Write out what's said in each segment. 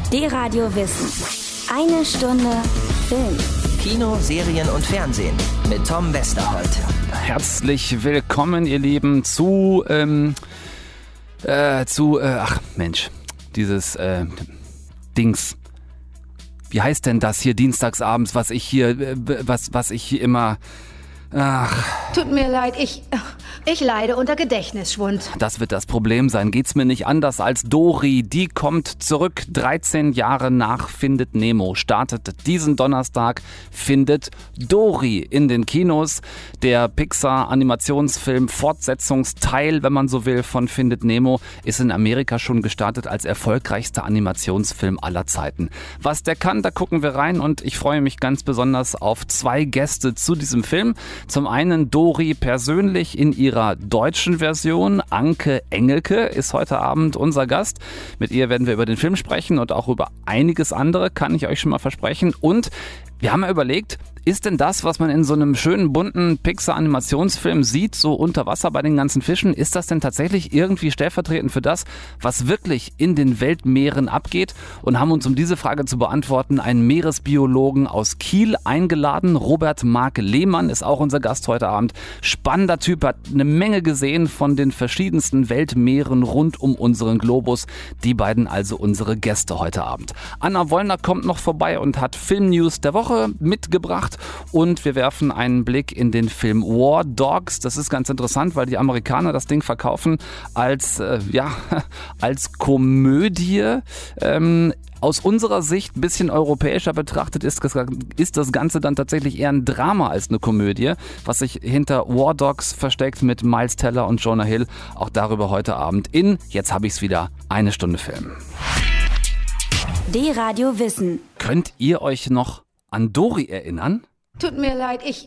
D-Radio Wissen. Eine Stunde Film. Kino, Serien und Fernsehen mit Tom Westerholt. Herzlich willkommen, ihr Lieben, dieses Dings. Wie heißt denn das hier dienstagsabends, was ich hier immer... Tut mir leid, ich leide unter Gedächtnisschwund. Das wird das Problem sein. Geht's mir nicht anders als Dory. Die kommt zurück. 13 Jahre nach Findet Nemo startet diesen Donnerstag Findet Dory in den Kinos. Der Pixar-Animationsfilm Fortsetzungsteil, wenn man so will, von Findet Nemo ist in Amerika schon gestartet als erfolgreichster Animationsfilm aller Zeiten. Was der kann, da gucken wir rein und ich freue mich ganz besonders auf 2 Gäste zu diesem Film. Zum einen Dory persönlich in ihrer deutschen Version. Anke Engelke ist heute Abend unser Gast. Mit ihr werden wir über den Film sprechen und auch über einiges andere, kann ich euch schon mal versprechen. Und wir haben ja überlegt, ist denn das, was man in so einem schönen, bunten Pixar-Animationsfilm sieht, so unter Wasser bei den ganzen Fischen, ist das denn tatsächlich irgendwie stellvertretend für das, was wirklich in den Weltmeeren abgeht? Und haben uns, um diese Frage zu beantworten, einen Meeresbiologen aus Kiel eingeladen. Robert Marc Lehmann ist auch unser Gast heute Abend. Spannender Typ, hat eine Menge gesehen von den verschiedensten Weltmeeren rund um unseren Globus. Die beiden also unsere Gäste heute Abend. Anna Wollner kommt noch vorbei und hat Filmnews der Woche mitgebracht. Und wir werfen einen Blick in den Film War Dogs. Das ist ganz interessant, weil die Amerikaner das Ding verkaufen als Komödie. Aus unserer Sicht, ein bisschen europäischer betrachtet, ist das Ganze dann tatsächlich eher ein Drama als eine Komödie, was sich hinter War Dogs versteckt mit Miles Teller und Jonah Hill. Auch darüber heute Abend in Jetzt hab ich's wieder, eine Stunde Film. D-Radio Wissen. Könnt ihr euch noch an Dory erinnern? Tut mir leid, ich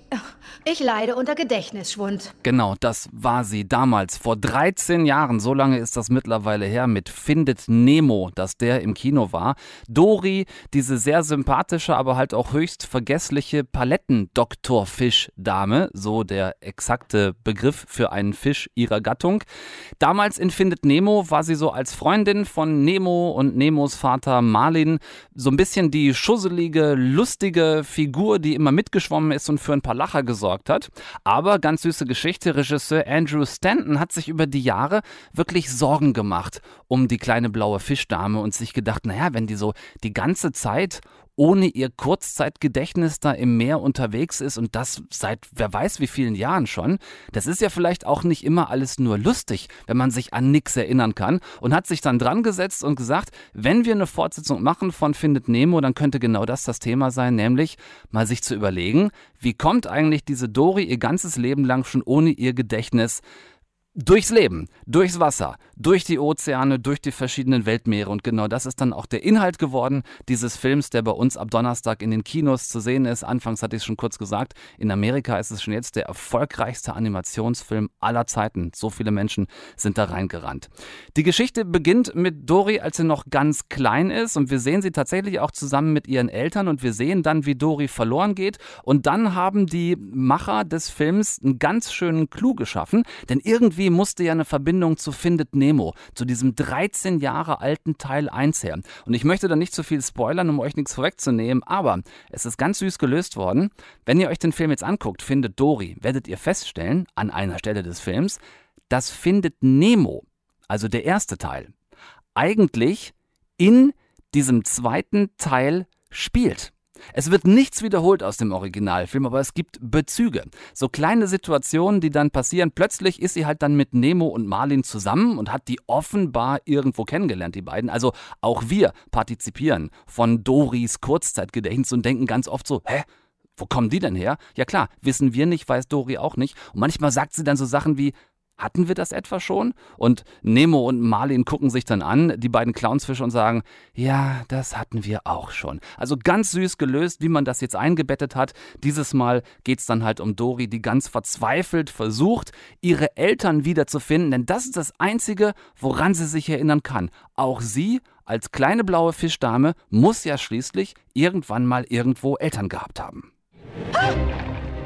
leide unter Gedächtnisschwund. Genau, das war sie damals, vor 13 Jahren, so lange ist das mittlerweile her, mit Findet Nemo, dass der im Kino war. Dory, diese sehr sympathische, aber halt auch höchst vergessliche Palettendoktorfisch-Dame, so der exakte Begriff für einen Fisch ihrer Gattung. Damals in Findet Nemo war sie so als Freundin von Nemo und Nemos Vater Marlin so ein bisschen die schusselige, lustige Figur, die immer mitgeschwommen ist und für ein paar Lacher gesorgt hat. Aber ganz süße Geschichte, Regisseur Andrew Stanton hat sich über die Jahre wirklich Sorgen gemacht um die kleine blaue Fischdame und sich gedacht, naja, wenn die so die ganze Zeit ohne ihr Kurzzeitgedächtnis da im Meer unterwegs ist und das seit wer weiß wie vielen Jahren schon. Das ist ja vielleicht auch nicht immer alles nur lustig, wenn man sich an nichts erinnern kann und hat sich dann dran gesetzt und gesagt, wenn wir eine Fortsetzung machen von Findet Nemo, dann könnte genau das Thema sein, nämlich mal sich zu überlegen, wie kommt eigentlich diese Dory ihr ganzes Leben lang schon ohne ihr Gedächtnis durchs Leben, durchs Wasser, durch die Ozeane, durch die verschiedenen Weltmeere und genau das ist dann auch der Inhalt geworden dieses Films, der bei uns ab Donnerstag in den Kinos zu sehen ist. Anfangs hatte ich es schon kurz gesagt, in Amerika ist es schon jetzt der erfolgreichste Animationsfilm aller Zeiten. So viele Menschen sind da reingerannt. Die Geschichte beginnt mit Dory, als sie noch ganz klein ist und wir sehen sie tatsächlich auch zusammen mit ihren Eltern und wir sehen dann, wie Dory verloren geht und dann haben die Macher des Films einen ganz schönen Clou geschaffen, denn irgendwie musste ja eine Verbindung zu Findet Nemo, zu diesem 13 Jahre alten Teil 1 her. Und ich möchte da nicht zu viel spoilern, um euch nichts vorwegzunehmen, aber es ist ganz süß gelöst worden. Wenn ihr euch den Film jetzt anguckt, Findet Dory, werdet ihr feststellen, an einer Stelle des Films, dass Findet Nemo, also der erste Teil, eigentlich in diesem zweiten Teil spielt. Es wird nichts wiederholt aus dem Originalfilm, aber es gibt Bezüge. So kleine Situationen, die dann passieren. Plötzlich ist sie halt dann mit Nemo und Marlin zusammen und hat die offenbar irgendwo kennengelernt, die beiden. Also auch wir partizipieren von Dorys Kurzzeitgedächtnis und denken ganz oft so, wo kommen die denn her? Ja klar, wissen wir nicht, weiß Dory auch nicht. Und manchmal sagt sie dann so Sachen wie, hatten wir das etwa schon? Und Nemo und Marlin gucken sich dann an, die beiden Clownsfische, und sagen, ja, das hatten wir auch schon. Also ganz süß gelöst, wie man das jetzt eingebettet hat. Dieses Mal geht es dann halt um Dory, die ganz verzweifelt versucht, ihre Eltern wiederzufinden, denn das ist das Einzige, woran sie sich erinnern kann. Auch sie als kleine blaue Fischdame muss ja schließlich irgendwann mal irgendwo Eltern gehabt haben.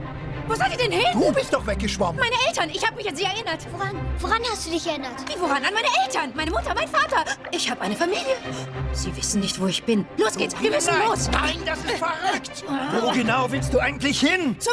Wo seid ihr denn hin? Du bist doch weggeschwommen. Meine Eltern, ich habe mich an sie erinnert. Woran hast du dich erinnert? Wie, woran? An meine Eltern, meine Mutter, mein Vater. Ich habe eine Familie. Sie wissen nicht, wo ich bin. Los geht's, wir müssen los. Nein, das ist verrückt. Wo genau willst du eigentlich hin? Zum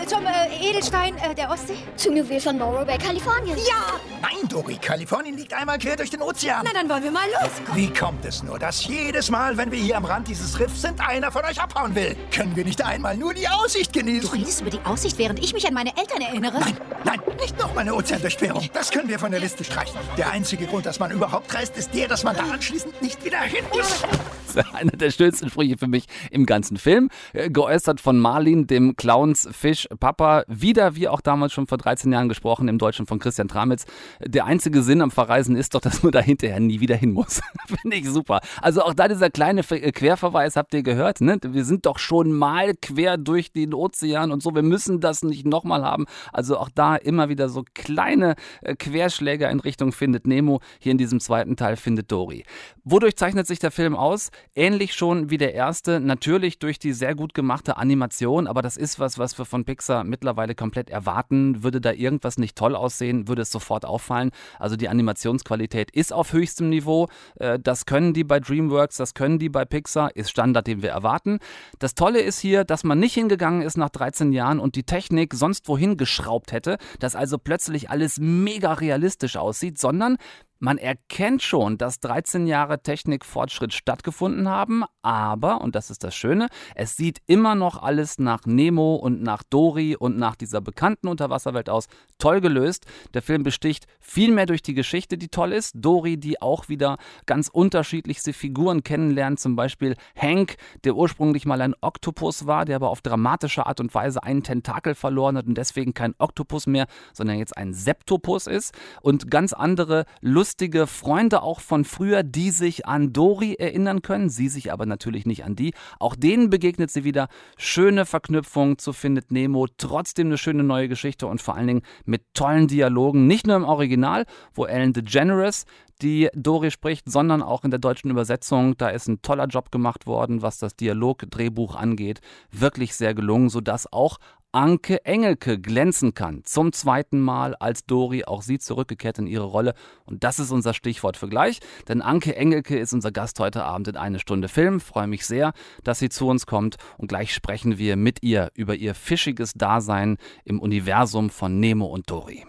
Edelstein der Ostsee. Zum Juwel von Morro Bay, Kalifornien. Ja! Nein, Dori, Kalifornien liegt einmal quer durch den Ozean. Na, dann wollen wir mal los. Komm. Wie kommt es nur, dass jedes Mal, wenn wir hier am Rand dieses Riffs sind, einer von euch abhauen will? Können wir nicht einmal nur die Aussicht genießen? Du redest über die Aussicht, während ich mich an meine Eltern erinnere? Nein, nicht noch mal eine Ozeandurchquerung. Das können wir von der Liste streichen. Der einzige Grund, dass man überhaupt reist, ist der, dass man da anschließend nicht wieder hin muss. Das ist einer der schönsten Sprüche für mich im ganzen Film. Geäußert von Marlin, dem Clowns-Fisch Papa. Wieder, wie auch damals schon vor 13 Jahren gesprochen, im Deutschen von Christian Tramitz. Der einzige Sinn am Verreisen ist doch, dass man da hinterher nie wieder hin muss. Finde ich super. Also auch da dieser kleine Querverweis, habt ihr gehört, ne? Wir sind doch schon mal quer durch den Ozean und so. Wir müssen das nicht nochmal haben. Also auch da immer wieder so kleine Querschläger in Richtung Findet Nemo. Hier in diesem zweiten Teil Findet Dory. Wodurch zeichnet sich der Film aus? Ähnlich schon wie der erste, natürlich durch die sehr gut gemachte Animation, aber das ist was wir von Pixar mittlerweile komplett erwarten. Würde da irgendwas nicht toll aussehen, würde es sofort auffallen. Also die Animationsqualität ist auf höchstem Niveau. Das können die bei DreamWorks, das können die bei Pixar, ist Standard, den wir erwarten. Das Tolle ist hier, dass man nicht hingegangen ist nach 13 Jahren und die Technik sonst wohin geschraubt hätte, dass also plötzlich alles mega realistisch aussieht, sondern man erkennt schon, dass 13 Jahre Technikfortschritt stattgefunden haben, aber, und das ist das Schöne, es sieht immer noch alles nach Nemo und nach Dory und nach dieser bekannten Unterwasserwelt aus. Toll gelöst. Der Film besticht viel mehr durch die Geschichte, die toll ist. Dory, die auch wieder ganz unterschiedlichste Figuren kennenlernt, zum Beispiel Hank, der ursprünglich mal ein Oktopus war, der aber auf dramatische Art und Weise einen Tentakel verloren hat und deswegen kein Oktopus mehr, sondern jetzt ein Septopus ist, und ganz andere lustige Freunde auch von früher, die sich an Dory erinnern können, sie sich aber natürlich nicht an die. Auch denen begegnet sie wieder. Schöne Verknüpfung zu Findet Nemo, trotzdem eine schöne neue Geschichte und vor allen Dingen mit tollen Dialogen, nicht nur im Original, wo Ellen DeGeneres die Dory spricht, sondern auch in der deutschen Übersetzung. Da ist ein toller Job gemacht worden, was das Dialogdrehbuch angeht. Wirklich sehr gelungen, sodass auch Anke Engelke glänzen kann. Zum zweiten Mal als Dory, auch sie zurückgekehrt in ihre Rolle. Und das ist unser Stichwort für gleich, denn Anke Engelke ist unser Gast heute Abend in Eine Stunde Film. Freue mich sehr, dass sie zu uns kommt und gleich sprechen wir mit ihr über ihr fischiges Dasein im Universum von Nemo und Dory.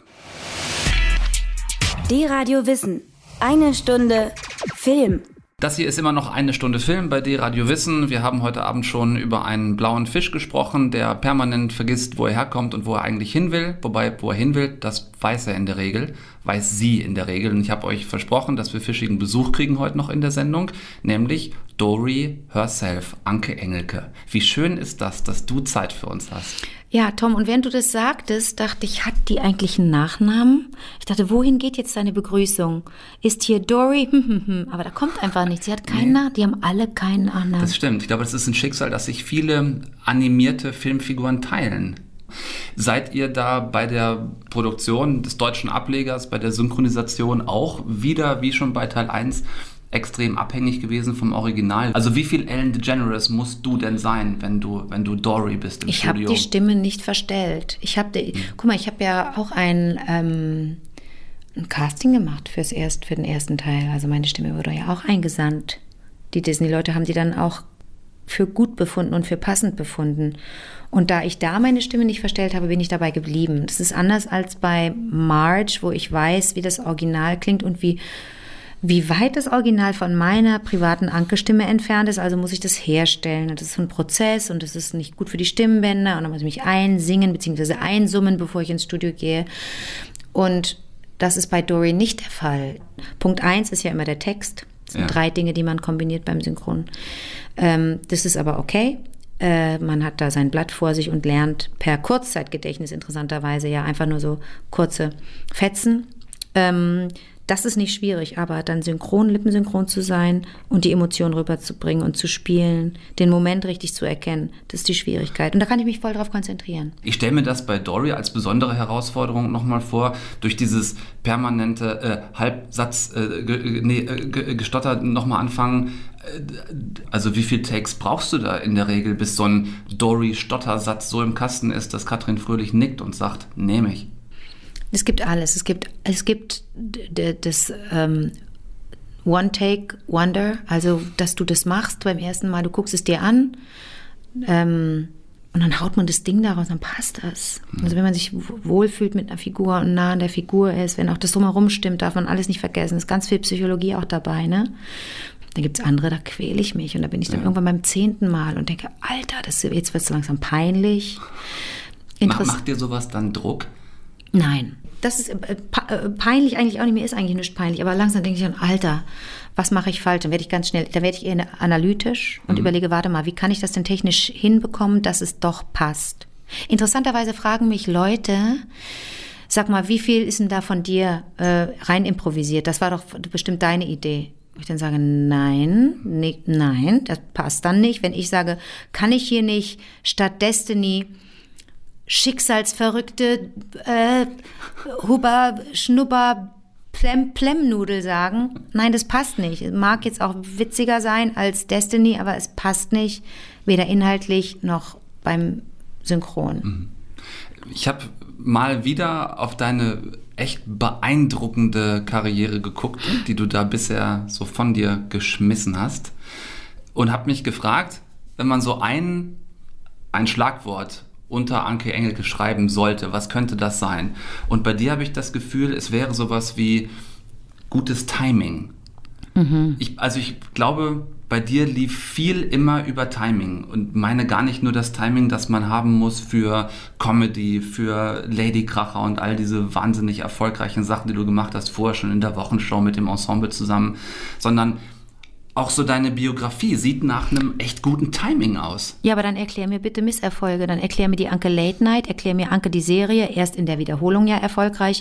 D-Radio Wissen. Eine Stunde Film. Das hier ist immer noch Eine Stunde Film bei D-Radio Wissen. Wir haben heute Abend schon über einen blauen Fisch gesprochen, der permanent vergisst, wo er herkommt und wo er eigentlich hin will. Wobei, wo er hin will, das weiß er in der Regel, weiß sie in der Regel. Und ich habe euch versprochen, dass wir fischigen Besuch kriegen heute noch in der Sendung, nämlich Dory herself, Anke Engelke. Wie schön ist das, dass du Zeit für uns hast? Ja, Tom, und während du das sagtest, dachte ich, hat die eigentlich einen Nachnamen? Ich dachte, wohin geht jetzt deine Begrüßung? Ist hier Dory? Aber da kommt einfach nichts. Sie hat keinen Namen. Die haben alle keinen Namen. Das stimmt. Ich glaube, das ist ein Schicksal, dass sich viele animierte Filmfiguren teilen. Seid ihr da bei der Produktion des deutschen Ablegers, bei der Synchronisation auch wieder, wie schon bei Teil 1, extrem abhängig gewesen vom Original? Also wie viel Ellen DeGeneres musst du denn sein, wenn du Dory bist im Studio? Ich habe die Stimme nicht verstellt. Guck mal, ich habe ja auch ein Casting gemacht für den ersten Teil. Also meine Stimme wurde ja auch eingesandt. Die Disney-Leute haben die dann auch für gut befunden und für passend befunden. Und da ich da meine Stimme nicht verstellt habe, bin ich dabei geblieben. Das ist anders als bei Marge, wo ich weiß, wie das Original klingt und wie weit das Original von meiner privaten Anke-Stimme entfernt ist. Also muss ich das herstellen. Das ist ein Prozess und das ist nicht gut für die Stimmbänder. Und dann muss ich mich einsingen bzw. einsummen, bevor ich ins Studio gehe. Und das ist bei Dory nicht der Fall. Punkt 1 ist ja immer der Text. Das sind 3 Dinge, die man kombiniert beim Synchron. Das ist aber okay. Man hat da sein Blatt vor sich und lernt per Kurzzeitgedächtnis interessanterweise ja einfach nur so kurze Fetzen. Das ist nicht schwierig, aber dann lippensynchron zu sein und die Emotionen rüberzubringen und zu spielen, den Moment richtig zu erkennen, das ist die Schwierigkeit. Und da kann ich mich voll drauf konzentrieren. Ich stelle mir das bei Dory als besondere Herausforderung nochmal vor, durch dieses permanente Gestotter nochmal anfangen. Also wie viele Takes brauchst du da in der Regel, bis so ein Dory-Stottersatz so im Kasten ist, dass Katrin Fröhlich nickt und sagt, nehme ich? Es gibt alles. Es gibt das One-Take-Wonder, also dass du das machst beim ersten Mal, du guckst es dir an und dann haut man das Ding daraus, dann passt das. Also wenn man sich wohlfühlt mit einer Figur und nah an der Figur ist, wenn auch das Drumherum stimmt, darf man alles nicht vergessen. Es ist ganz viel Psychologie auch dabei, ne? Dann gibt es andere, da quäle ich mich und da bin ich dann irgendwann beim 10. Mal und denke, Alter, jetzt wird es langsam peinlich. Macht dir sowas dann Druck? Nein, das ist peinlich eigentlich auch nicht. Mir ist eigentlich nicht peinlich, aber langsam denke ich dann, Alter, was mache ich falsch? Dann werde ich eher analytisch und überlege, warte mal, wie kann ich das denn technisch hinbekommen, dass es doch passt? Interessanterweise fragen mich Leute, sag mal, wie viel ist denn da von dir rein improvisiert? Das war doch bestimmt deine Idee. Ich dann sage, nein, das passt dann nicht. Wenn ich sage, kann ich hier nicht statt Destiny schicksalsverrückte Huber, Schnubber, Plem-Nudel sagen? Nein, das passt nicht. Mag jetzt auch witziger sein als Destiny, aber es passt nicht, weder inhaltlich noch beim Synchron. Ich habe mal wieder auf deine echt beeindruckende Karriere geguckt, die du da bisher so von dir geschmissen hast und habe mich gefragt, wenn man so ein Schlagwort unter Anke Engelke schreiben sollte, was könnte das sein? Und bei dir habe ich das Gefühl, es wäre sowas wie gutes Timing. Ich glaube, bei dir lief viel immer über Timing und meine gar nicht nur das Timing, das man haben muss für Comedy, für Ladykracher und all diese wahnsinnig erfolgreichen Sachen, die du gemacht hast, vorher schon in der Wochenshow mit dem Ensemble zusammen, sondern auch so deine Biografie sieht nach einem echt guten Timing aus. Ja, aber dann erklär mir bitte Misserfolge. Dann erklär mir die Anke Late Night, erklär mir Anke die Serie, erst in der Wiederholung ja erfolgreich.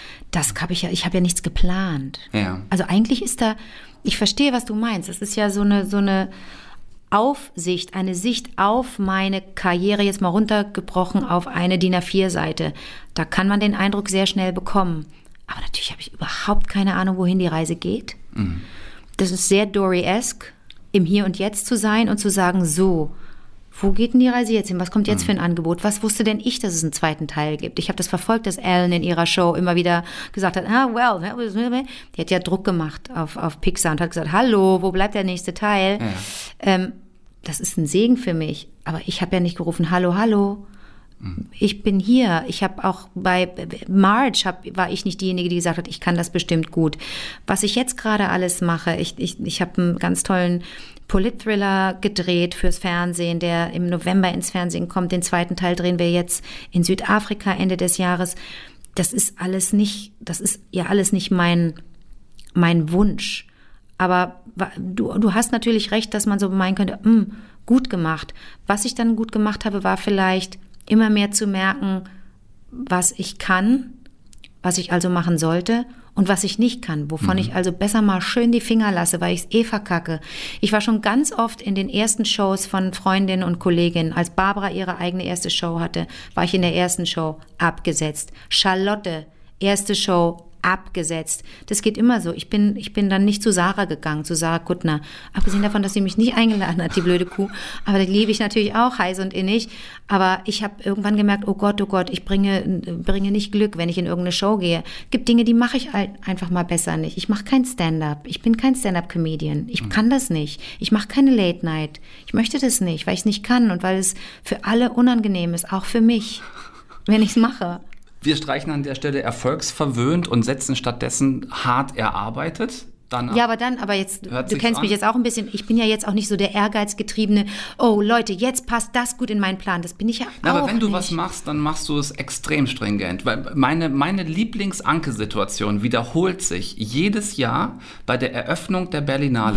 Ich habe ja nichts geplant. Ja. Also eigentlich ist da, ich verstehe, was du meinst. Das ist ja so eine Aufsicht, eine Sicht auf meine Karriere, jetzt mal runtergebrochen auf eine DIN A4-Seite. Da kann man den Eindruck sehr schnell bekommen. Aber natürlich habe ich überhaupt keine Ahnung, wohin die Reise geht. Das ist sehr Dory-esque, im Hier und Jetzt zu sein und zu sagen, so, wo geht denn die Reise jetzt hin? Was kommt jetzt für ein Angebot? Was wusste denn ich, dass es einen zweiten Teil gibt? Ich habe das verfolgt, dass Ellen in ihrer Show immer wieder gesagt hat, die hat ja Druck gemacht auf Pixar und hat gesagt, hallo, wo bleibt der nächste Teil? Ja. Das ist ein Segen für mich. Aber ich habe ja nicht gerufen, hallo. Ich bin hier. Ich habe auch bei Marge war ich nicht diejenige, die gesagt hat, ich kann das bestimmt gut. Was ich jetzt gerade alles mache, ich habe einen ganz tollen Polit-Thriller gedreht fürs Fernsehen, der im November ins Fernsehen kommt. Den zweiten Teil drehen wir jetzt in Südafrika Ende des Jahres. Das ist ja alles nicht mein Wunsch. Aber du hast natürlich recht, dass man so meinen könnte, gut gemacht. Was ich dann gut gemacht habe, war vielleicht immer mehr zu merken, was ich kann, was ich also machen sollte und was ich nicht kann, wovon ich also besser mal schön die Finger lasse, weil ich es verkacke. Ich war schon ganz oft in den ersten Shows von Freundinnen und Kolleginnen. Als Barbara ihre eigene erste Show hatte, war ich in der ersten Show abgesetzt. Charlotte, erste Show abgesetzt. Das geht immer so. Ich bin dann nicht zu Sarah gegangen, zu Sarah Kuttner. Abgesehen davon, dass sie mich nicht eingeladen hat, die blöde Kuh. Aber die liebe ich natürlich auch heiß und innig. Aber ich habe irgendwann gemerkt, oh Gott, ich bringe nicht Glück, wenn ich in irgendeine Show gehe. Gibt Dinge, die mache ich einfach mal besser nicht. Ich mache kein Stand-up. Ich bin kein Stand-up-Comedian. Ich kann das nicht. Ich mache keine Late-Night. Ich möchte das nicht, weil ich es nicht kann und weil es für alle unangenehm ist, auch für mich, wenn ich es mache. Wir streichen an der Stelle erfolgsverwöhnt und setzen stattdessen hart erarbeitet. Aber jetzt, du kennst mich jetzt auch ein bisschen, ich bin ja jetzt auch nicht so der ehrgeizgetriebene, oh Leute, jetzt passt das gut in meinen Plan, das bin ich ja auch nicht. Aber wenn du was machst, dann machst du es extrem stringent, weil meine Lieblings-Anke-Situation wiederholt sich jedes Jahr bei der Eröffnung der Berlinale.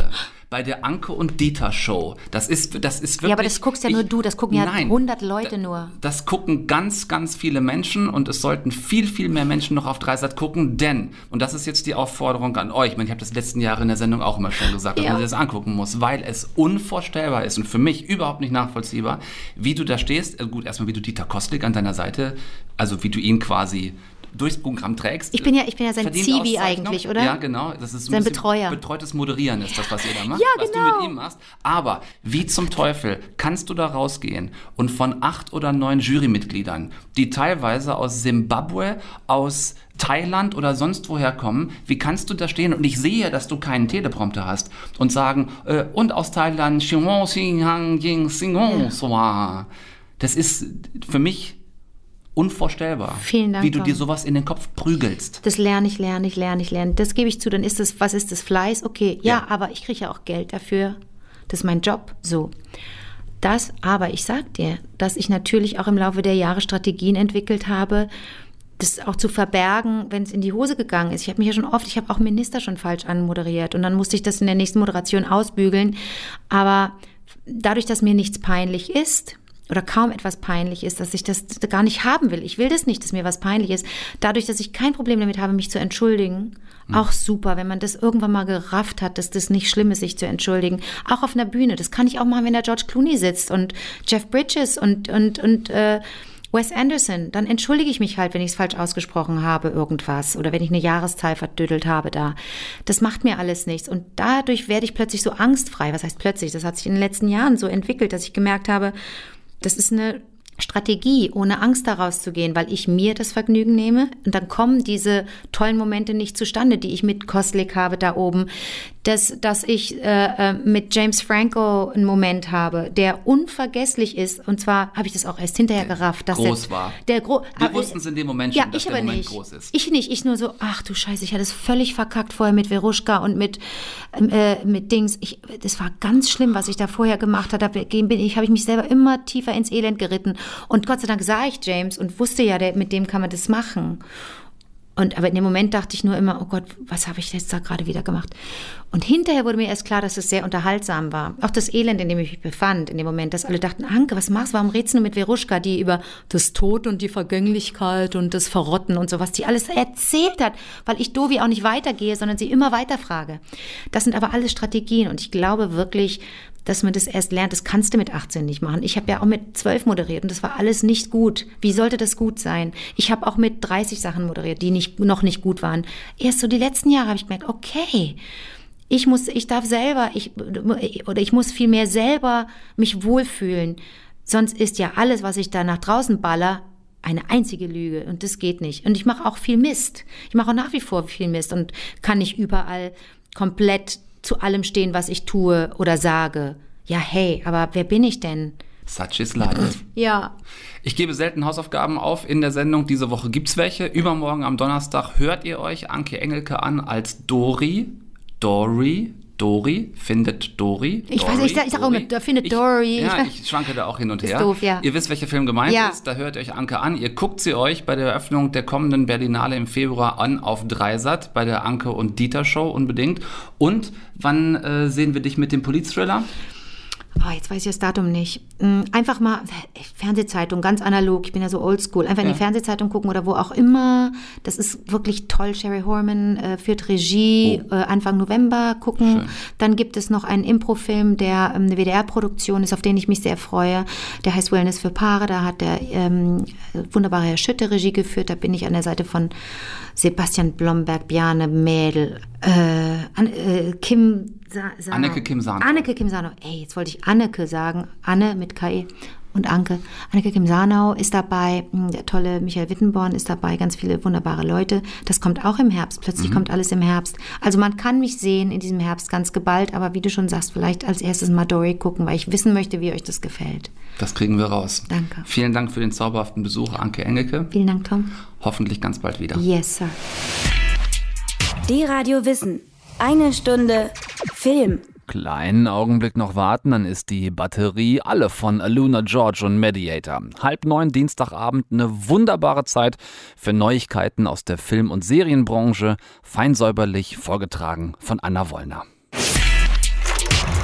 bei der Anke und Dieter Show. Das ist wirklich... Ja, aber das guckst ja nur du, das gucken ja 100 Leute nur. Das gucken ganz, ganz viele Menschen und es sollten viel, viel mehr Menschen noch auf Dreisat gucken, denn, und das ist jetzt die Aufforderung an euch, ich meine, ich habe das letzten Jahre in der Sendung auch immer schon gesagt, dass man sich das angucken muss, weil es unvorstellbar ist und für mich überhaupt nicht nachvollziehbar, wie du da stehst, gut, erstmal wie du Dieter Kostlik an deiner Seite, also wie du ihn quasi durchs Programm trägst. Ich bin ja sein Zivi eigentlich, oder? Ja, genau. Das ist sein Betreuer. Betreutes Moderieren ist das, was ihr da macht, ja, was du mit ihm machst. Aber wie zum Teufel kannst du da rausgehen und von 8 oder 9 Jurymitgliedern, die teilweise aus Simbabwe, aus Thailand oder sonst woher kommen, wie kannst du da stehen? Und ich sehe, dass du keinen Teleprompter hast und sagen, und aus Thailand, das ist für mich unvorstellbar, vielen Dank, wie du Tom. dir sowas in den Kopf prügelst. Das lerne ich. Das gebe ich zu. Dann ist das, was ist das, Fleiß? Okay, ja, aber ich kriege ja auch Geld dafür. Das ist mein Job. So. Aber ich sag dir, dass ich natürlich auch im Laufe der Jahre Strategien entwickelt habe, das auch zu verbergen, wenn es in die Hose gegangen ist. Ich habe auch Minister schon falsch anmoderiert und dann musste ich das in der nächsten Moderation ausbügeln. Aber dadurch, dass mir nichts peinlich ist, oder kaum etwas peinlich ist, dass ich das gar nicht haben will. Ich will das nicht, dass mir was peinlich ist. Dadurch, dass ich kein Problem damit habe, mich zu entschuldigen, auch super, wenn man das irgendwann mal gerafft hat, dass das nicht schlimm ist, sich zu entschuldigen. Auch auf einer Bühne. Das kann ich auch machen, wenn da George Clooney sitzt und Jeff Bridges und Wes Anderson. Dann entschuldige ich mich halt, wenn ich es falsch ausgesprochen habe, irgendwas. Oder wenn ich eine Jahreszahl verdüdelt habe da. Das macht mir alles nichts. Und dadurch werde ich plötzlich so angstfrei. Was heißt plötzlich? Das hat sich in den letzten Jahren so entwickelt, dass ich gemerkt habe, das ist eine Strategie, ohne Angst daraus zu gehen, weil ich mir das Vergnügen nehme und dann kommen diese tollen Momente nicht zustande, die ich mit Kostlik habe da oben, dass ich mit James Franco einen Moment habe, der unvergesslich ist und zwar habe ich das auch erst hinterher gerafft. Dass groß war. Wir wussten es in dem Moment schon, dass der Moment groß ist. Ich nicht, ich nur so, ach du Scheiße, ich hatte es völlig verkackt vorher mit Veruschka und mit Dings. Das war ganz schlimm, was ich da vorher gemacht habe. Habe ich mich selber immer tiefer ins Elend geritten. Und Gott sei Dank sah ich James und wusste ja, mit dem kann man das machen. Aber in dem Moment dachte ich nur immer, oh Gott, was habe ich jetzt da gerade wieder gemacht? Und hinterher wurde mir erst klar, dass es sehr unterhaltsam war. Auch das Elend, in dem ich mich befand, in dem Moment, dass alle dachten, Anke, was machst du? Warum redest du mit Veruschka, die über das Tod und die Vergänglichkeit und das Verrotten und so, was die alles erzählt hat, weil ich Dovi auch nicht weitergehe, sondern sie immer weiterfrage. Das sind aber alles Strategien und ich glaube wirklich, dass man das erst lernt. Das kannst du mit 18 nicht machen. Ich habe ja auch mit 12 moderiert und das war alles nicht gut. Wie sollte das gut sein? Ich habe auch mit 30 Sachen moderiert, die noch nicht gut waren. Erst so die letzten Jahre habe ich gemerkt, okay, ich muss viel mehr selber mich wohlfühlen. Sonst ist ja alles, was ich da nach draußen baller, eine einzige Lüge und das geht nicht. Und ich mache auch viel Mist. Ich mache auch nach wie vor viel Mist und kann nicht überall komplett zu allem stehen, was ich tue oder sage. Ja, hey, aber wer bin ich denn? Such is life. Ja. Ich gebe selten Hausaufgaben auf in der Sendung. Diese Woche gibt's welche. Übermorgen am Donnerstag hört ihr euch Anke Engelke an als Dory findet Dory. Ich weiß nicht, ich sage auch immer, findet Dory. Ich schwanke da auch hin und her. Ist doof, ja. Ihr wisst, welcher Film gemeint ist. Da hört ihr euch Anke an. Ihr guckt sie euch bei der Eröffnung der kommenden Berlinale im Februar an auf Dreisat, bei der Anke und Dieter Show unbedingt. Und wann sehen wir dich mit dem Polizthriller? Oh, jetzt weiß ich das Datum nicht. Einfach mal Fernsehzeitung, ganz analog. Ich bin ja so oldschool. Einfach in die Fernsehzeitung gucken oder wo auch immer. Das ist wirklich toll. Sherry Horman führt Regie. Anfang November gucken. Schön. Dann gibt es noch einen Improfilm, der eine WDR-Produktion ist, auf den ich mich sehr freue. Der heißt Wellness für Paare. Da hat der wunderbare Herr Schütte Regie geführt. Da bin ich an der Seite von Sebastian Blomberg, Bjarne Mädel, Anneke Kim Sanau. Ey, jetzt wollte ich Anneke sagen. Anne mit K.E. und Anke. Anneke Kim Sanau ist dabei. Der tolle Michael Wittenborn ist dabei. Ganz viele wunderbare Leute. Das kommt auch im Herbst. Plötzlich kommt alles im Herbst. Also man kann mich sehen in diesem Herbst ganz geballt. Aber wie du schon sagst, vielleicht als erstes mal Dory gucken, weil ich wissen möchte, wie euch das gefällt. Das kriegen wir raus. Danke. Vielen Dank für den zauberhaften Besuch, Anke Engelke. Vielen Dank, Tom. Hoffentlich ganz bald wieder. Yes, Sir. Die Radio Wissen. Eine Stunde Film. Kleinen Augenblick noch warten, dann ist die Batterie alle von Aluna George und Mediator. 8:30 Dienstagabend, eine wunderbare Zeit für Neuigkeiten aus der Film- und Serienbranche, fein säuberlich vorgetragen von Anna Wollner.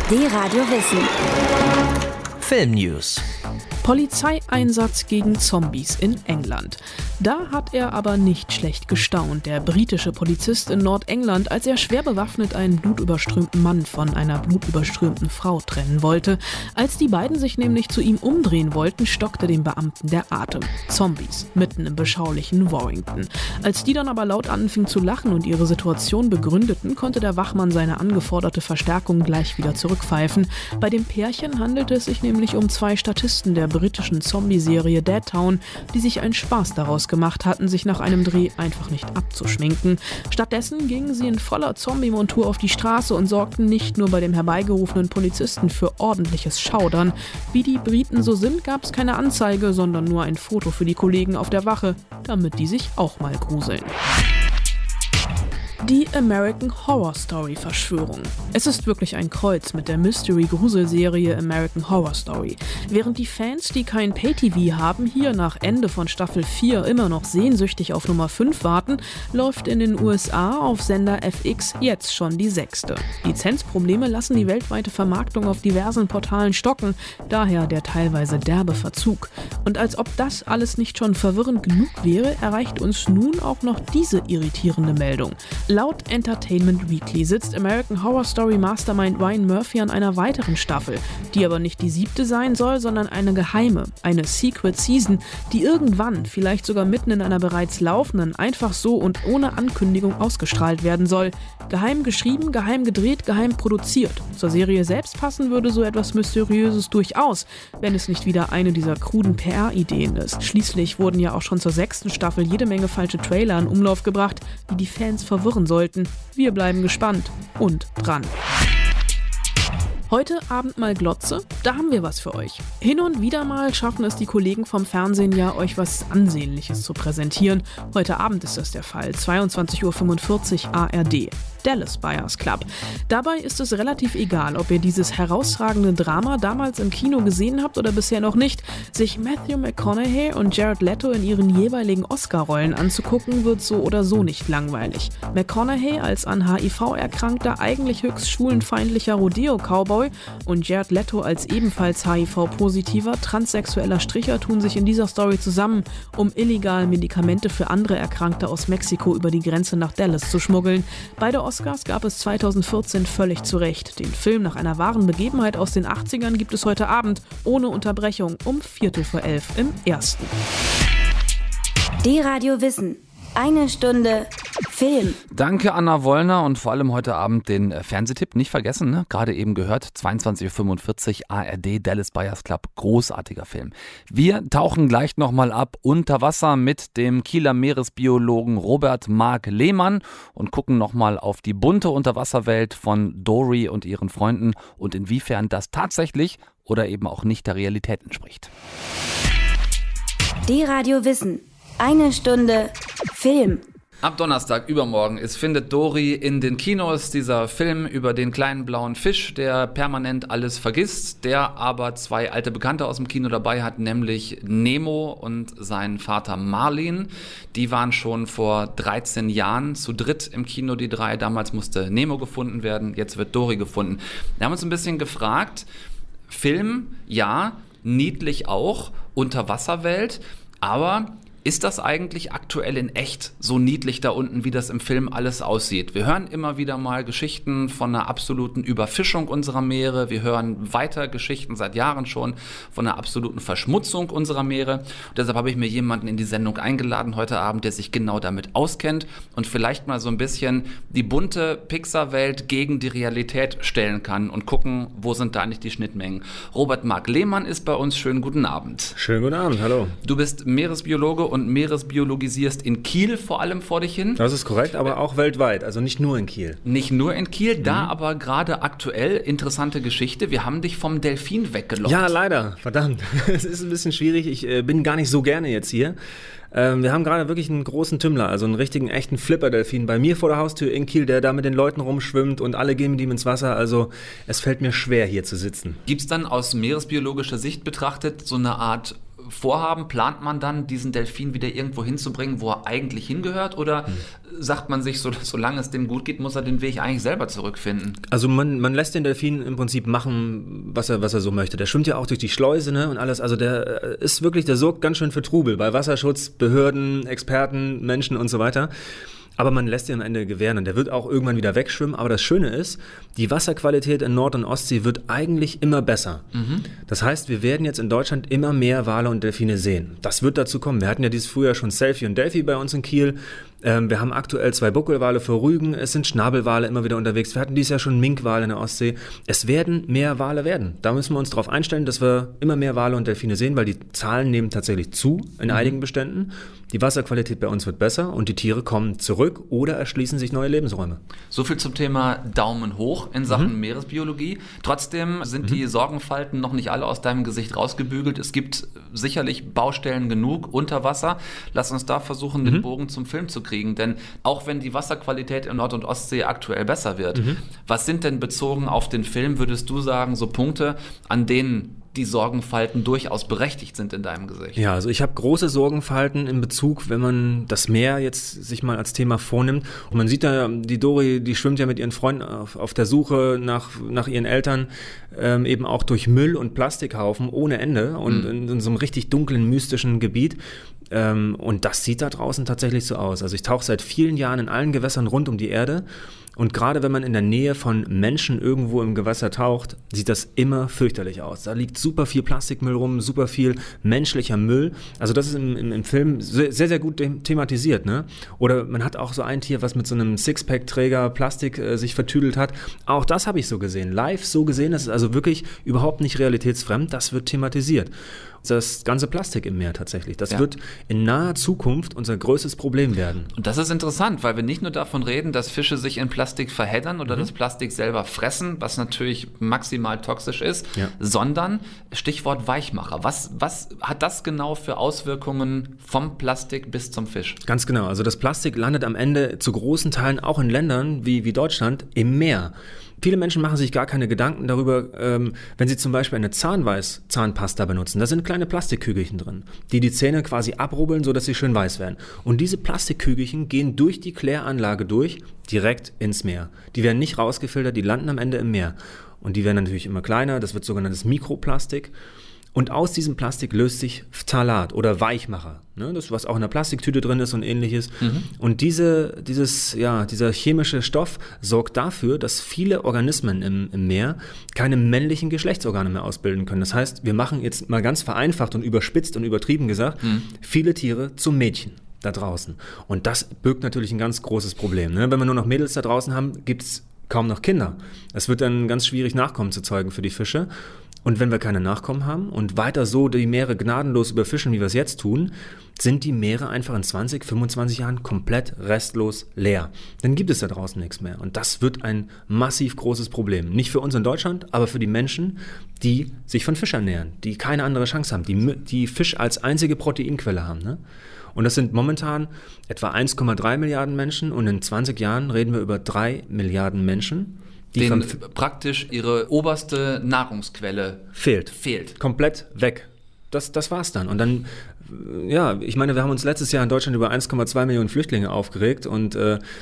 D-Radio Wissen. Film-News. Polizeieinsatz gegen Zombies in England. Da hat er aber nicht schlecht gestaunt, der britische Polizist in Nordengland, als er schwer bewaffnet einen blutüberströmten Mann von einer blutüberströmten Frau trennen wollte. Als die beiden sich nämlich zu ihm umdrehen wollten, stockte dem Beamten der Atem. Zombies, mitten im beschaulichen Warrington. Als die dann aber laut anfingen zu lachen und ihre Situation begründeten, konnte der Wachmann seine angeforderte Verstärkung gleich wieder zurückpfeifen. Bei dem Pärchen handelte es sich nämlich um 2 Statisten der britischen Zombie-Serie Dead Town, die sich einen Spaß daraus gemacht hatten, sich nach einem Dreh einfach nicht abzuschminken. Stattdessen gingen sie in voller Zombie-Montur auf die Straße und sorgten nicht nur bei dem herbeigerufenen Polizisten für ordentliches Schaudern. Wie die Briten so sind, gab es keine Anzeige, sondern nur ein Foto für die Kollegen auf der Wache, damit die sich auch mal gruseln. Die American Horror Story Verschwörung. Es ist wirklich ein Kreuz mit der Mystery-Gruselserie American Horror Story. Während die Fans, die kein Pay-TV haben, hier nach Ende von Staffel 4 immer noch sehnsüchtig auf Nummer 5 warten, läuft in den USA auf Sender FX jetzt schon die 6. Lizenzprobleme lassen die weltweite Vermarktung auf diversen Portalen stocken, daher der teilweise derbe Verzug. Und als ob das alles nicht schon verwirrend genug wäre, erreicht uns nun auch noch diese irritierende Meldung. Laut Entertainment Weekly sitzt American Horror Story Mastermind Ryan Murphy an einer weiteren Staffel, die aber nicht die 7. sein soll, sondern eine geheime, eine Secret Season, die irgendwann, vielleicht sogar mitten in einer bereits laufenden, einfach so und ohne Ankündigung ausgestrahlt werden soll. Geheim geschrieben, geheim gedreht, geheim produziert. Zur Serie selbst passen würde so etwas Mysteriöses durchaus, wenn es nicht wieder eine dieser kruden PR-Ideen ist. Schließlich wurden ja auch schon zur 6. Staffel jede Menge falsche Trailer in Umlauf gebracht, die die Fans verwirren sollten. Wir bleiben gespannt und dran. Heute Abend mal Glotze, da haben wir was für euch. Hin und wieder mal schaffen es die Kollegen vom Fernsehen ja, euch was Ansehnliches zu präsentieren. Heute Abend ist das der Fall, 22:45 Uhr ARD. Dallas Buyers Club. Dabei ist es relativ egal, ob ihr dieses herausragende Drama damals im Kino gesehen habt oder bisher noch nicht. Sich Matthew McConaughey und Jared Leto in ihren jeweiligen Oscar-Rollen anzugucken, wird so oder so nicht langweilig. McConaughey als an HIV erkrankter, eigentlich höchst schwulenfeindlicher Rodeo-Cowboy und Jared Leto als ebenfalls HIV-positiver, transsexueller Stricher tun sich in dieser Story zusammen, um illegal Medikamente für andere Erkrankte aus Mexiko über die Grenze nach Dallas zu schmuggeln. Beide Oscars gab es 2014 völlig zu Recht. Den Film nach einer wahren Begebenheit aus den 80ern gibt es heute Abend ohne Unterbrechung um 11:45 im Ersten. D-Radio Wissen. Eine Stunde Film. Danke Anna Wollner und vor allem heute Abend den Fernsehtipp nicht vergessen, ne? Gerade eben gehört, 22:45 ARD Dallas Buyers Club, großartiger Film. Wir tauchen gleich nochmal ab unter Wasser mit dem Kieler Meeresbiologen Robert Marc Lehmann und gucken nochmal auf die bunte Unterwasserwelt von Dory und ihren Freunden und inwiefern das tatsächlich oder eben auch nicht der Realität entspricht. D-Radio Wissen. Eine Stunde Film. Ab Donnerstag, übermorgen, ist Findet Dory in den Kinos, dieser Film über den kleinen blauen Fisch, der permanent alles vergisst, der aber 2 alte Bekannte aus dem Kino dabei hat, nämlich Nemo und seinen Vater Marlin. Die waren schon vor 13 Jahren zu dritt im Kino, die 3. Damals musste Nemo gefunden werden, jetzt wird Dory gefunden. Wir haben uns ein bisschen gefragt, Film, ja, niedlich auch, Unterwasserwelt, aber ist das eigentlich aktuell in echt so niedlich da unten, wie das im Film alles aussieht? Wir hören immer wieder mal Geschichten von einer absoluten Überfischung unserer Meere. Wir hören weiter Geschichten seit Jahren schon von einer absoluten Verschmutzung unserer Meere. Und deshalb habe ich mir jemanden in die Sendung eingeladen heute Abend, der sich genau damit auskennt und vielleicht mal so ein bisschen die bunte Pixar-Welt gegen die Realität stellen kann und gucken, wo sind da eigentlich die Schnittmengen. Robert Marc Lehmann ist bei uns. Schönen guten Abend. Schönen guten Abend, hallo. Du bist Meeresbiologe und meeresbiologisierst in Kiel vor allem vor dich hin. Das ist korrekt, aber auch weltweit, also nicht nur in Kiel. Nicht nur in Kiel, da aber gerade aktuell interessante Geschichte. Wir haben dich vom Delfin weggelockt. Ja, leider, verdammt. Es ist ein bisschen schwierig, ich bin gar nicht so gerne jetzt hier. Wir haben gerade wirklich einen großen Tümmler, also einen richtigen, echten Flipper-Delfin bei mir vor der Haustür in Kiel, der da mit den Leuten rumschwimmt und alle gehen mit ihm ins Wasser. Also es fällt mir schwer, hier zu sitzen. Gibt es dann aus meeresbiologischer Sicht betrachtet so eine Art vorhaben? Plant man dann, diesen Delfin wieder irgendwo hinzubringen, wo er eigentlich hingehört? Oder sagt man sich, solange es dem gut geht, muss er den Weg eigentlich selber zurückfinden? Also man lässt den Delfin im Prinzip machen, was er so möchte. Der schwimmt ja auch durch die Schleuse, ne, und alles. Also der sorgt ganz schön für Trubel bei Wasserschutz, Behörden, Experten, Menschen und so weiter. Aber man lässt ihn am Ende gewähren und der wird auch irgendwann wieder wegschwimmen. Aber das Schöne ist, die Wasserqualität in Nord- und Ostsee wird eigentlich immer besser. Das heißt, wir werden jetzt in Deutschland immer mehr Wale und Delfine sehen. Das wird dazu kommen. Wir hatten ja dieses Frühjahr schon Selfie und Delphi bei uns in Kiel. Wir haben aktuell 2 Buckelwale vor Rügen. Es sind Schnabelwale immer wieder unterwegs. Wir hatten dieses Jahr schon Minkwale in der Ostsee. Es werden mehr Wale werden. Da müssen wir uns darauf einstellen, dass wir immer mehr Wale und Delfine sehen, weil die Zahlen nehmen tatsächlich zu in einigen Beständen. Die Wasserqualität bei uns wird besser und die Tiere kommen zurück oder erschließen sich neue Lebensräume. So viel zum Thema Daumen hoch in Sachen Meeresbiologie. Trotzdem sind die Sorgenfalten noch nicht alle aus deinem Gesicht rausgebügelt. Es gibt sicherlich Baustellen genug unter Wasser. Lass uns da versuchen, den Bogen zum Film zu kriegen. Denn auch wenn die Wasserqualität in Nord- und Ostsee aktuell besser wird, was sind denn bezogen auf den Film, würdest du sagen, so Punkte, an denen die Sorgenfalten durchaus berechtigt sind in deinem Gesicht? Ja, also ich habe große Sorgenfalten in Bezug, wenn man das Meer jetzt sich mal als Thema vornimmt. Und man sieht da, die Dori, die schwimmt ja mit ihren Freunden auf der Suche nach ihren Eltern, eben auch durch Müll und Plastikhaufen ohne Ende und in so einem richtig dunklen, mystischen Gebiet. Und das sieht da draußen tatsächlich so aus. Also ich tauche seit vielen Jahren in allen Gewässern rund um die Erde. Und gerade wenn man in der Nähe von Menschen irgendwo im Gewässer taucht, sieht das immer fürchterlich aus. Da liegt super viel Plastikmüll rum, super viel menschlicher Müll. Also das ist im Film sehr, sehr gut thematisiert, ne? Oder man hat auch so ein Tier, was mit so einem Sixpack-Träger Plastik sich vertüdelt hat. Auch das habe ich so gesehen, live so gesehen. Das ist also wirklich überhaupt nicht realitätsfremd. Das wird thematisiert. Das ganze Plastik im Meer tatsächlich. Das wird in naher Zukunft unser größtes Problem werden. Und das ist interessant, weil wir nicht nur davon reden, dass Fische sich in Plastik verheddern oder das Plastik selber fressen, was natürlich maximal toxisch ist, sondern Stichwort Weichmacher. Was hat das genau für Auswirkungen vom Plastik bis zum Fisch? Ganz genau. Also das Plastik landet am Ende zu großen Teilen auch in Ländern wie Deutschland im Meer. Viele Menschen machen sich gar keine Gedanken darüber, wenn sie zum Beispiel eine Zahnpasta benutzen. Da sind kleine Plastikkügelchen drin, die Zähne quasi abrubbeln, sodass sie schön weiß werden. Und diese Plastikkügelchen gehen durch die Kläranlage durch, direkt ins Meer. Die werden nicht rausgefiltert, die landen am Ende im Meer. Und die werden natürlich immer kleiner, das wird sogenanntes Mikroplastik. Und aus diesem Plastik löst sich Phthalat oder Weichmacher, ne? Das, was auch in der Plastiktüte drin ist und ähnliches. Und dieser chemische Stoff sorgt dafür, dass viele Organismen im Meer keine männlichen Geschlechtsorgane mehr ausbilden können. Das heißt, wir machen jetzt mal ganz vereinfacht und überspitzt und übertrieben gesagt, viele Tiere zu Mädchen da draußen. Und das birgt natürlich ein ganz großes Problem, ne? Wenn wir nur noch Mädels da draußen haben, gibt's kaum noch Kinder. Es wird dann ganz schwierig, Nachkommen zu zeugen für die Fische. Und wenn wir keine Nachkommen haben und weiter so die Meere gnadenlos überfischen, wie wir es jetzt tun, sind die Meere einfach in 20, 25 Jahren komplett restlos leer. Dann gibt es da draußen nichts mehr. Und das wird ein massiv großes Problem. Nicht für uns in Deutschland, aber für die Menschen, die sich von Fisch ernähren, die keine andere Chance haben, die Fisch als einzige Proteinquelle haben, ne? Und das sind momentan etwa 1,3 Milliarden Menschen und in 20 Jahren reden wir über 3 Milliarden Menschen, denen praktisch ihre oberste Nahrungsquelle fehlt. Komplett weg. Das war's dann. Und dann, ja, ich meine, wir haben uns letztes Jahr in Deutschland über 1,2 Millionen Flüchtlinge aufgeregt und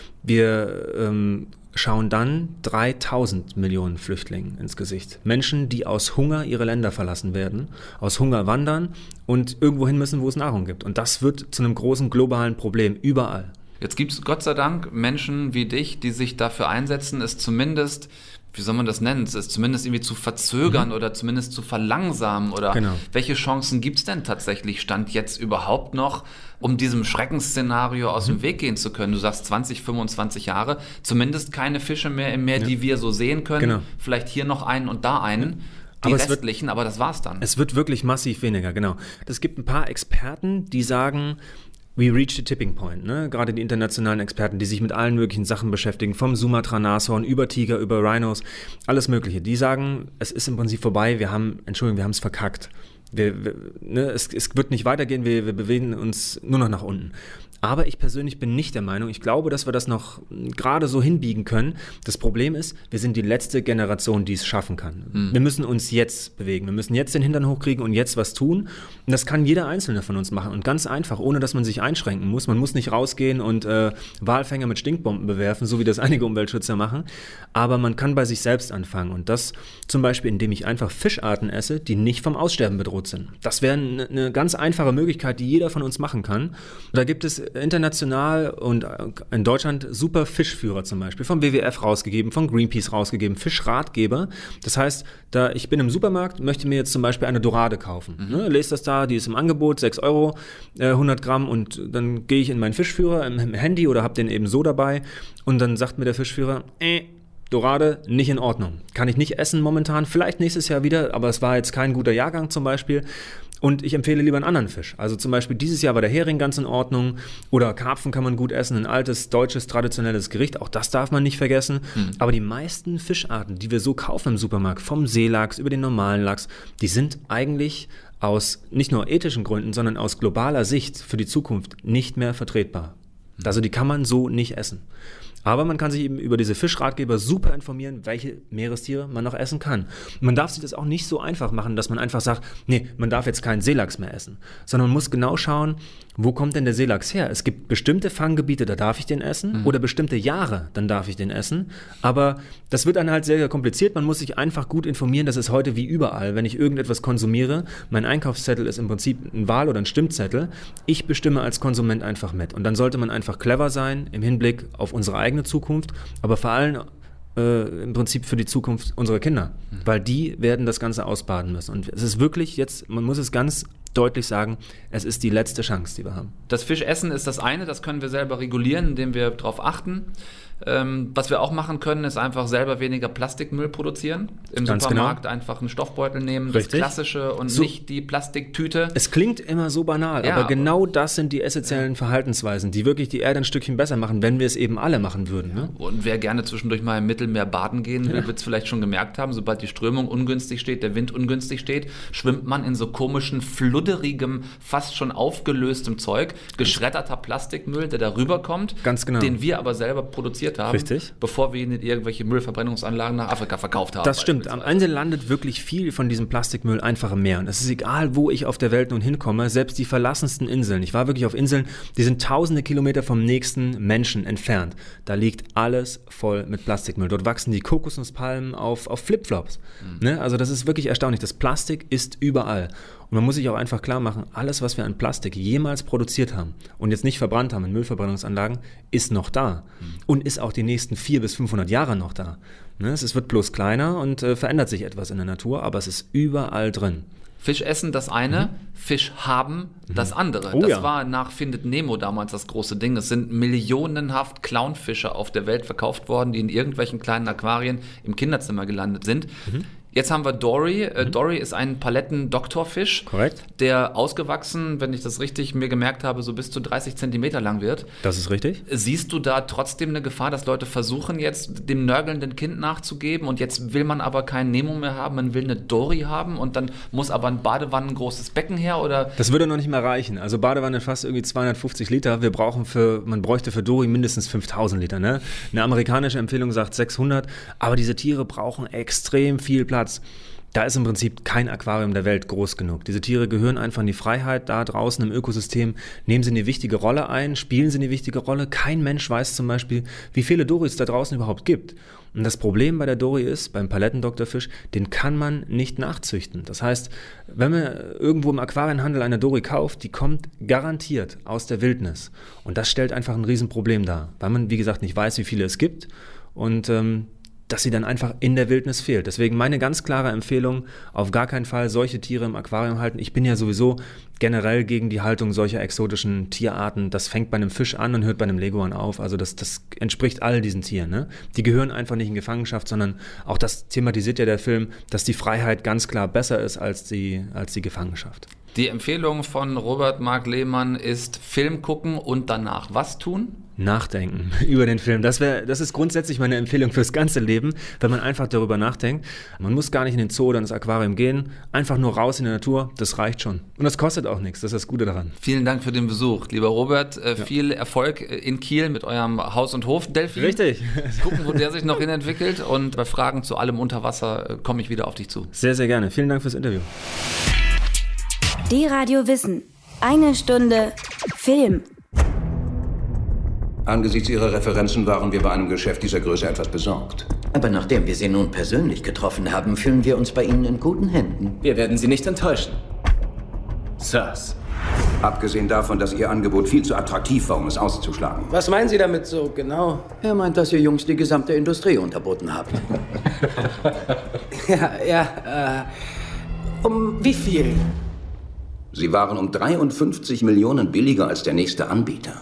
wir schauen dann 3000 Millionen Flüchtlingen ins Gesicht. Menschen, die aus Hunger ihre Länder verlassen werden, aus Hunger wandern und irgendwo hin müssen, wo es Nahrung gibt. Und das wird zu einem großen globalen Problem überall. Jetzt gibt es Gott sei Dank Menschen wie dich, die sich dafür einsetzen, es zumindest, wie soll man das nennen, es zumindest irgendwie zu verzögern oder zumindest zu verlangsamen oder welche Chancen gibt es denn tatsächlich, Stand jetzt überhaupt noch, um diesem Schreckensszenario aus dem Weg gehen zu können? Du sagst 20, 25 Jahre, zumindest keine Fische mehr im Meer, die wir so sehen können, vielleicht hier noch einen und da einen. Die restlichen, aber das war's dann. Es wird wirklich massiv weniger, genau. Es gibt ein paar Experten, die sagen, we reached a tipping point, ne? Gerade die internationalen Experten, die sich mit allen möglichen Sachen beschäftigen, vom Sumatra-Nashorn über Tiger, über Rhinos, alles Mögliche. Die sagen, es ist im Prinzip vorbei, wir haben es verkackt. Es wird nicht weitergehen, wir bewegen uns nur noch nach unten. Aber ich persönlich bin nicht der Meinung, ich glaube, dass wir das noch gerade so hinbiegen können. Das Problem ist, wir sind die letzte Generation, die es schaffen kann. Wir müssen uns jetzt bewegen. Wir müssen jetzt den Hintern hochkriegen und jetzt was tun. Und das kann jeder Einzelne von uns machen. Und ganz einfach, ohne dass man sich einschränken muss. Man muss nicht rausgehen und Walfänger mit Stinkbomben bewerfen, so wie das einige Umweltschützer machen. Aber man kann bei sich selbst anfangen. Und das zum Beispiel, indem ich einfach Fischarten esse, die nicht vom Aussterben bedroht sind. Das wäre eine ganz einfache Möglichkeit, die jeder von uns machen kann. Da gibt es international und in Deutschland super Fischführer zum Beispiel, vom WWF rausgegeben, von Greenpeace rausgegeben, Fischratgeber. Das heißt, ich bin im Supermarkt, möchte mir jetzt zum Beispiel eine Dorade kaufen. Lest das da, die ist im Angebot, 6 €, 100 Gramm, und dann gehe ich in meinen Fischführer im Handy oder habe den eben so dabei und dann sagt mir der Fischführer, Dorade nicht in Ordnung. Kann ich nicht essen momentan, vielleicht nächstes Jahr wieder, aber es war jetzt kein guter Jahrgang zum Beispiel. Und ich empfehle lieber einen anderen Fisch. Also zum Beispiel dieses Jahr war der Hering ganz in Ordnung oder Karpfen kann man gut essen, ein altes, deutsches, traditionelles Gericht, auch das darf man nicht vergessen. Aber die meisten Fischarten, die wir so kaufen im Supermarkt, vom Seelachs über den normalen Lachs, die sind eigentlich aus nicht nur ethischen Gründen, sondern aus globaler Sicht für die Zukunft nicht mehr vertretbar. Also die kann man so nicht essen. Aber man kann sich eben über diese Fischratgeber super informieren, welche Meerestiere man noch essen kann. Und man darf sich das auch nicht so einfach machen, dass man einfach sagt, nee, man darf jetzt keinen Seelachs mehr essen. Sondern man muss genau schauen, wo kommt denn der Seelachs her? Es gibt bestimmte Fanggebiete, da darf ich den essen. Oder bestimmte Jahre, dann darf ich den essen. Aber das wird dann halt sehr, sehr kompliziert. Man muss sich einfach gut informieren. Das ist heute wie überall. Wenn ich irgendetwas konsumiere, mein Einkaufszettel ist im Prinzip ein Wahl- oder ein Stimmzettel. Ich bestimme als Konsument einfach mit. Und dann sollte man einfach clever sein im Hinblick auf unsere eigene Zukunft, aber vor allem im Prinzip für die Zukunft unserer Kinder, weil die werden das Ganze ausbaden müssen. Und es ist wirklich jetzt, man muss es ganz deutlich sagen, es ist die letzte Chance, die wir haben. Das Fischessen ist das eine, das können wir selber regulieren, indem wir darauf achten. Was wir auch machen können, ist einfach selber weniger Plastikmüll produzieren. Im Ganz Supermarkt genau. einfach einen Stoffbeutel nehmen, Richtig. Das Klassische und So. nicht die Plastiktüte. Es klingt immer so banal, Ja, aber genau das sind die essentiellen Verhaltensweisen, die wirklich die Erde ein Stückchen besser machen, wenn wir es eben alle machen würden. Ne? Und wer gerne zwischendurch mal im Mittelmeer baden gehen will, wird es vielleicht schon gemerkt haben, sobald die Strömung ungünstig steht, der Wind ungünstig steht, schwimmt man in so komischen, fludderigem, fast schon aufgelöstem Zeug, geschredderter Plastikmüll, der da rüberkommt, Ganz genau. den wir aber selber produziert haben, Richtig. bevor wir ihn in irgendwelche Müllverbrennungsanlagen nach Afrika verkauft haben. Das stimmt. Am Ende landet wirklich viel von diesem Plastikmüll einfach im Meer. Und es ist egal, wo ich auf der Welt nun hinkomme, selbst die verlassensten Inseln. Ich war wirklich auf Inseln, die sind tausende Kilometer vom nächsten Menschen entfernt. Da liegt alles voll mit Plastikmüll. Dort wachsen die Kokosnusspalmen auf Flipflops. Ne? Also das ist wirklich erstaunlich. Das Plastik ist überall. Und man muss sich auch einfach klar machen, alles, was wir an Plastik jemals produziert haben und jetzt nicht verbrannt haben in Müllverbrennungsanlagen, ist noch da. Und ist auch die nächsten 400 bis 500 Jahre noch da. Ne? Es wird bloß kleiner und verändert sich etwas in der Natur, aber es ist überall drin. Fisch essen das eine, Fisch haben das andere. Oh, das ja. war nach Findet Nemo damals das große Ding. Es sind millionenhaft Clownfische auf der Welt verkauft worden, die in irgendwelchen kleinen Aquarien im Kinderzimmer gelandet sind. Jetzt haben wir Dory. Dory ist ein Paletten-Doktorfisch, Korrekt. der ausgewachsen, wenn ich das richtig mir gemerkt habe, so bis zu 30 Zentimeter lang wird. Das ist richtig. Siehst du da trotzdem eine Gefahr, dass Leute versuchen, jetzt dem nörgelnden Kind nachzugeben und jetzt will man aber keinen Nemo mehr haben, man will eine Dory haben und dann muss aber ein badewannengroßes Becken her, oder? Das würde noch nicht mal reichen. Also Badewanne fast irgendwie 250 Liter. Man bräuchte für Dory mindestens 5000 Liter. Ne? Eine amerikanische Empfehlung sagt 600. Aber diese Tiere brauchen extrem viel Platz. Da ist im Prinzip kein Aquarium der Welt groß genug. Diese Tiere gehören einfach in die Freiheit da draußen im Ökosystem. Nehmen sie eine wichtige Rolle ein, spielen sie eine wichtige Rolle. Kein Mensch weiß zum Beispiel, wie viele Dorys da draußen überhaupt gibt. Und das Problem bei der Dory ist, beim Palettendoktorfisch, den kann man nicht nachzüchten. Das heißt, wenn man irgendwo im Aquarienhandel eine Dory kauft, die kommt garantiert aus der Wildnis. Und das stellt einfach ein Riesenproblem dar, weil man, wie gesagt, nicht weiß, wie viele es gibt und dass sie dann einfach in der Wildnis fehlt. Deswegen meine ganz klare Empfehlung, auf gar keinen Fall solche Tiere im Aquarium halten. Ich bin ja sowieso generell gegen die Haltung solcher exotischen Tierarten. Das fängt bei einem Fisch an und hört bei einem Leguan auf. Also das entspricht all diesen Tieren. Ne? Die gehören einfach nicht in Gefangenschaft, sondern auch das thematisiert ja der Film, dass die Freiheit ganz klar besser ist als die Gefangenschaft. Die Empfehlung von Robert Mark Lehmann ist Film gucken und danach was tun? Nachdenken über den Film. Das ist grundsätzlich meine Empfehlung fürs ganze Leben, wenn man einfach darüber nachdenkt. Man muss gar nicht in den Zoo oder ins Aquarium gehen, einfach nur raus in die Natur, das reicht schon. Und das kostet auch nichts, das ist das Gute daran. Vielen Dank für den Besuch, lieber Robert. Viel Erfolg in Kiel mit eurem Haus- und Hof-Delfin. Richtig. Gucken, wo der sich noch hin entwickelt, und bei Fragen zu allem unter Wasser komme ich wieder auf dich zu. Sehr, sehr gerne. Vielen Dank fürs Interview. D-Radio Wissen. 1 Stunde Film. Angesichts Ihrer Referenzen waren wir bei einem Geschäft dieser Größe etwas besorgt. Aber nachdem wir Sie nun persönlich getroffen haben, fühlen wir uns bei Ihnen in guten Händen. Wir werden Sie nicht enttäuschen. Sirs. Abgesehen davon, dass Ihr Angebot viel zu attraktiv war, um es auszuschlagen. Was meinen Sie damit so genau? Er meint, dass ihr Jungs die gesamte Industrie unterboten habt. Um wie viel? Sie waren um 53 Millionen billiger als der nächste Anbieter.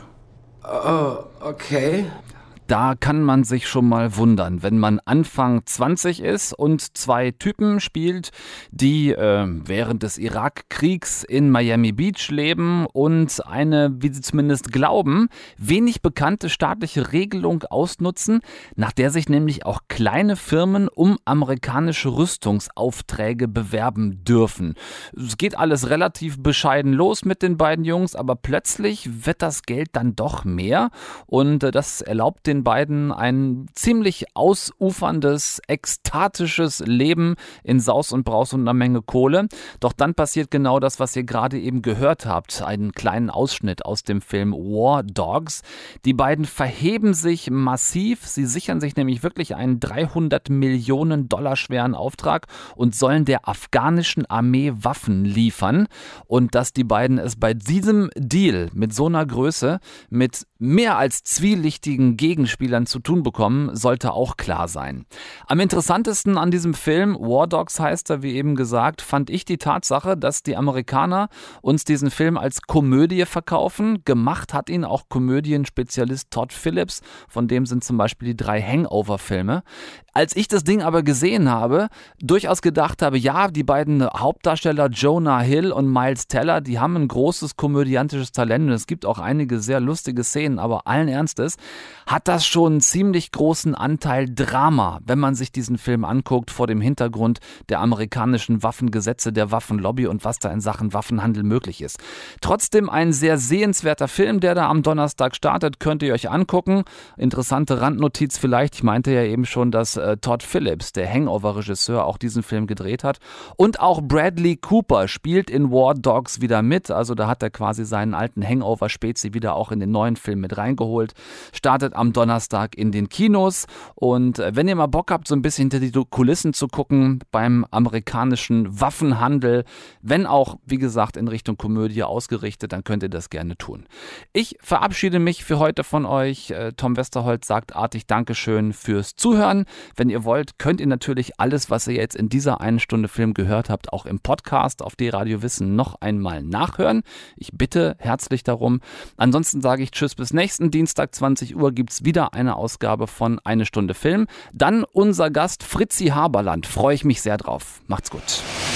Oh, okay. Da kann man sich schon mal wundern, wenn man Anfang 20 ist und 2 Typen spielt, die während des Irakkriegs in Miami Beach leben und eine, wie sie zumindest glauben, wenig bekannte staatliche Regelung ausnutzen, nach der sich nämlich auch kleine Firmen um amerikanische Rüstungsaufträge bewerben dürfen. Es geht alles relativ bescheiden los mit den beiden Jungs, aber plötzlich wird das Geld dann doch mehr, und das erlaubt den beiden ein ziemlich ausuferndes, ekstatisches Leben in Saus und Braus und einer Menge Kohle. Doch dann passiert genau das, was ihr gerade eben gehört habt. Einen kleinen Ausschnitt aus dem Film War Dogs. Die beiden verheben sich massiv. Sie sichern sich nämlich wirklich einen 300 Millionen Dollar schweren Auftrag und sollen der afghanischen Armee Waffen liefern. Und dass die beiden es bei diesem Deal mit so einer Größe, mit mehr als zwielichtigen Gegenspielern zu tun bekommen, sollte auch klar sein. Am interessantesten an diesem Film, War Dogs heißt er, wie eben gesagt, fand ich die Tatsache, dass die Amerikaner uns diesen Film als Komödie verkaufen. Gemacht hat ihn auch Komödienspezialist Todd Phillips, von dem sind zum Beispiel die 3 Hangover-Filme. Als ich das Ding aber gesehen habe, durchaus gedacht habe, ja, die beiden Hauptdarsteller Jonah Hill und Miles Teller, die haben ein großes komödiantisches Talent und es gibt auch einige sehr lustige Szenen, aber allen Ernstes hat das schon einen ziemlich großen Anteil Drama, wenn man sich diesen Film anguckt vor dem Hintergrund der amerikanischen Waffengesetze, der Waffenlobby und was da in Sachen Waffenhandel möglich ist. Trotzdem ein sehr sehenswerter Film, der da am Donnerstag startet, könnt ihr euch angucken. Interessante Randnotiz vielleicht, ich meinte ja eben schon, dass Todd Phillips, der Hangover-Regisseur, auch diesen Film gedreht hat. Und auch Bradley Cooper spielt in War Dogs wieder mit. Also da hat er quasi seinen alten Hangover-Spezi wieder auch in den neuen Film mit reingeholt. Startet am Donnerstag in den Kinos. Und wenn ihr mal Bock habt, so ein bisschen hinter die Kulissen zu gucken beim amerikanischen Waffenhandel, wenn auch, wie gesagt, in Richtung Komödie ausgerichtet, dann könnt ihr das gerne tun. Ich verabschiede mich für heute von euch. Tom Westerholt sagt artig Dankeschön fürs Zuhören. Wenn ihr wollt, könnt ihr natürlich alles, was ihr jetzt in dieser 1 Stunde Film gehört habt, auch im Podcast auf D-Radio Wissen noch einmal nachhören. Ich bitte herzlich darum. Ansonsten sage ich Tschüss, bis nächsten Dienstag 20 Uhr gibt es wieder eine Ausgabe von 1 Stunde Film. Dann unser Gast Fritzi Haberland. Freue ich mich sehr drauf. Macht's gut.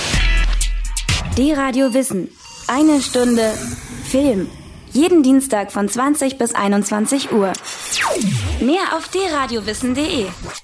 D-Radio Wissen. 1 Stunde Film. Jeden Dienstag von 20 bis 21 Uhr. Mehr auf drradiowissen.de.